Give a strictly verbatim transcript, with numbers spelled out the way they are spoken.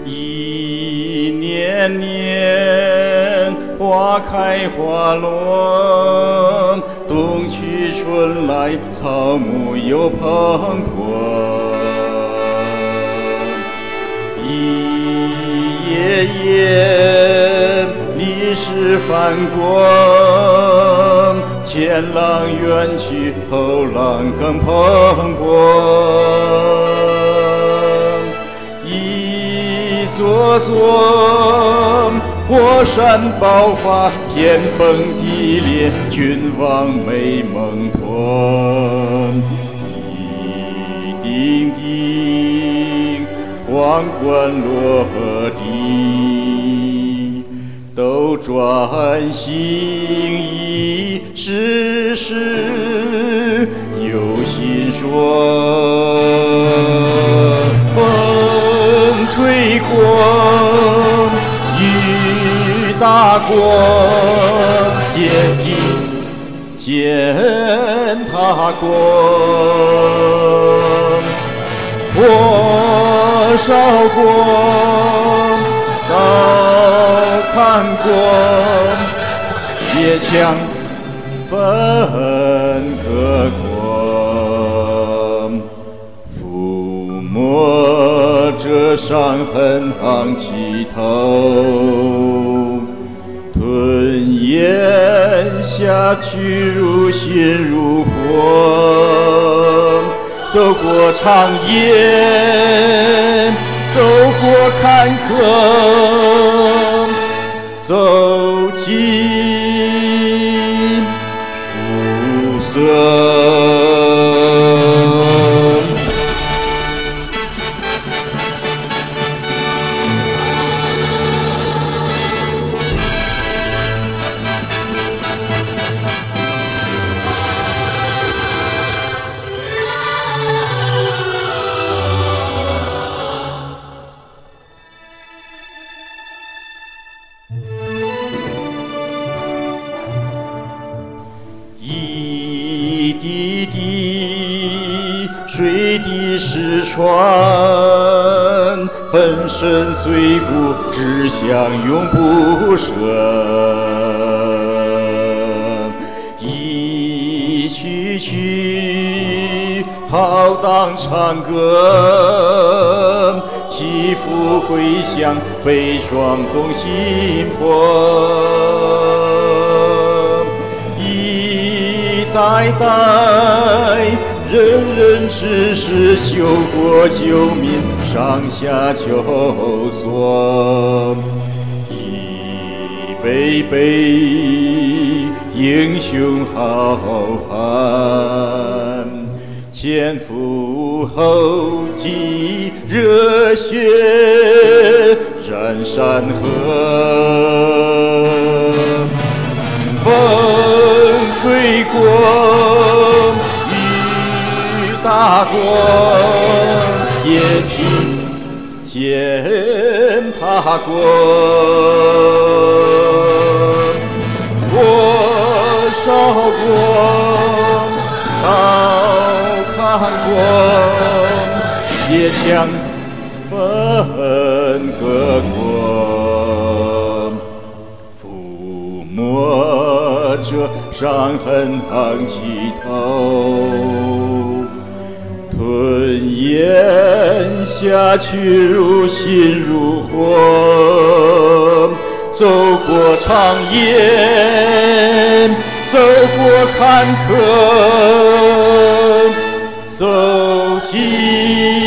一年年花开花落，冬去春来，草木又蓬勃。一页页历史翻过，前浪远去，后浪更蓬勃。一座座火山爆发，天崩地裂，君王美梦破。一丁丁皇冠落地，斗转星移，世事有心说。风吹过，雨打过，天地践踏过，火烧过，刀砍过，铁枪分割过，抚摸着伤痕昂起头，吞咽下去如心如火，走过长夜，走过坎坷，走进暮色。一滴滴水滴石穿，粉身碎骨，志向永不舍。一曲曲浩荡长歌，起伏回响，悲壮动心魄。一代代人人志士，救国救民，上下求索。一辈辈英雄好汉，前赴后继，热血染山河。风吹过，雨打过，铁蹄践踏过，火烧过，刀砍过，铁枪分割过，抚摸着伤痕昂起头，吞咽下去如心如火，走过长夜，走过坎坷，走进